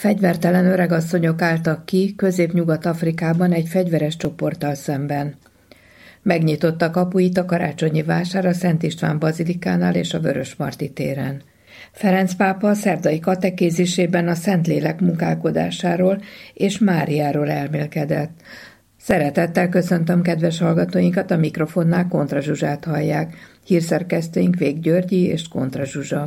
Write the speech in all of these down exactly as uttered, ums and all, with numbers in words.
Fegyvertelen öregasszonyok álltak ki Közép-Nyugat-Afrikában egy fegyveres csoporttal szemben. Megnyitotta kapuit a karácsonyi vásár a Szent István bazilikánál és a Vörösmarty téren. Ferenc pápa szerdai katekézisében a Szentlélek munkálkodásáról és Máriáról elmélkedett. Szeretettel köszöntöm kedves hallgatóinkat, a mikrofonnál Kontra Zsuzsát hallják. Hírszerkesztőink Vég Györgyi és Kontra Zsuzsa.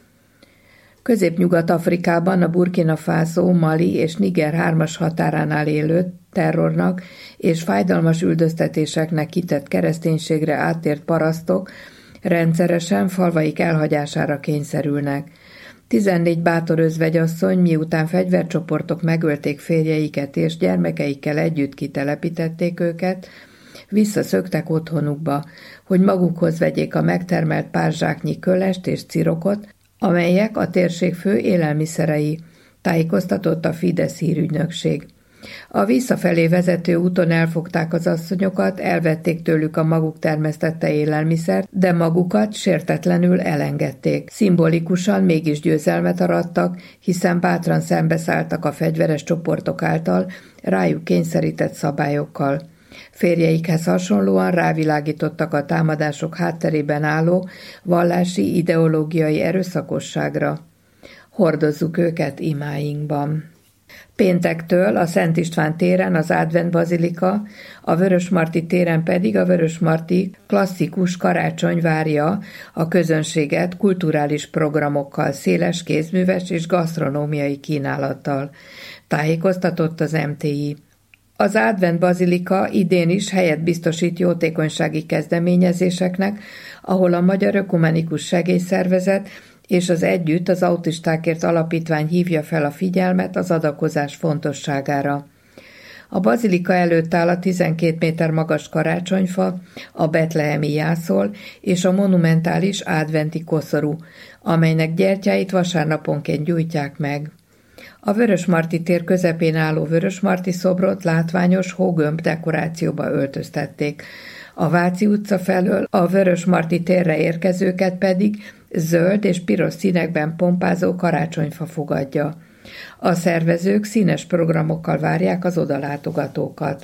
Közép-Nyugat-Afrikában a Burkina Faso, Mali és Niger hármas határánál élő terrornak és fájdalmas üldöztetéseknek kitett kereszténységre áttért parasztok rendszeresen falvaik elhagyására kényszerülnek. tizennégy bátor özvegyasszony, miután fegyvercsoportok megölték férjeiket és gyermekeikkel együtt kitelepítették őket, visszaszöktek otthonukba, hogy magukhoz vegyék a megtermelt pár zsáknyi kölest és cirokot, amelyek a térség fő élelmiszerei, tájékoztatott a Fidesz hírügynökség. A visszafelé vezető úton elfogták az asszonyokat, elvették tőlük a maguk termesztette élelmiszert, de magukat sértetlenül elengedték. Szimbolikusan mégis győzelmet arattak, hiszen bátran szembeszálltak a fegyveres csoportok által rájuk kényszerített szabályokkal. Férjeikhez hasonlóan rávilágítottak a támadások hátterében álló vallási ideológiai erőszakosságra. Hordozzuk őket imáinkban. Péntektől a Szent István téren az Advent Bazilika, a Vörösmarty téren pedig a Vörösmarty klasszikus karácsony várja a közönséget kulturális programokkal, széles kézműves és gasztronómiai kínálattal, tájékoztatott az em té i. Az Advent Bazilika idén is helyet biztosít jótékonysági kezdeményezéseknek, ahol a Magyar Ökumenikus Segélyszervezet és az Együtt az Autistákért Alapítvány hívja fel a figyelmet az adakozás fontosságára. A bazilika előtt áll a tizenkét méter magas karácsonyfa, a betlehemi jászol és a monumentális adventi koszorú, amelynek gyertyáit vasárnaponként gyújtják meg. A Vörösmarty tér közepén álló Vörösmarty szobrot látványos hógömb dekorációba öltöztették. A Váci utca felől a Vörösmarty térre érkezőket pedig zöld és piros színekben pompázó karácsonyfa fogadja. A szervezők színes programokkal várják az odalátogatókat.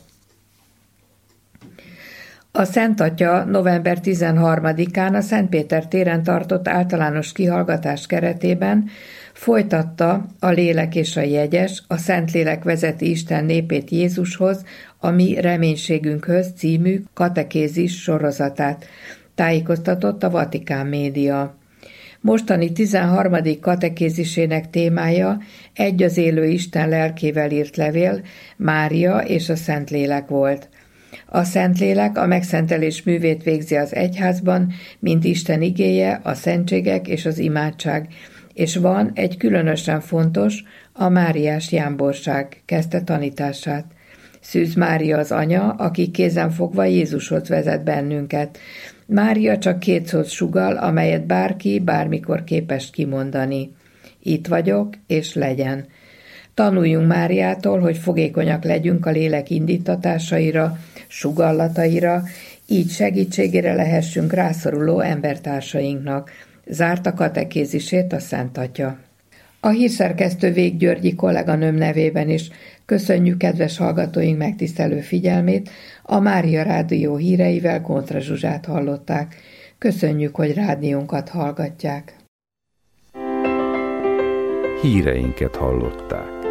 A Szent Atya november tizenharmadikán a Szentpéter téren tartott általános kihallgatás keretében folytatta a Lélek és a Jegyes, a Szentlélek vezeti Isten népét Jézushoz, a mi reménységünkhöz című katekézis sorozatát, tájékoztatott a Vatikán média. Mostani tizenharmadik katekézisének témája egy az élő Isten lelkével írt levél, Mária és a Szentlélek volt. A Szentlélek a megszentelés művét végzi az egyházban, mint Isten igéje, a szentségek és az imádság, és van egy különösen fontos, a máriás jámborság, kezdte tanítását. Szűz Mária az anya, aki kézenfogva Jézushoz vezet bennünket. Mária csak két szót sugall, amelyet bárki bármikor képes kimondani. Itt vagyok, és legyen. Tanuljunk Máriától, hogy fogékonyak legyünk a lélek indítatásaira, sugallataira, így segítségére lehessünk rászoruló embertársainknak. Zárta katekézisét a Szent Atya. A hírszerkesztő Vég Györgyi kolléganőm nevében is köszönjük kedves hallgatóink megtisztelő figyelmét, a Mária Rádió híreivel Kontra Zsuzsát hallották. Köszönjük, hogy rádiónkat hallgatják. Híreinket hallották.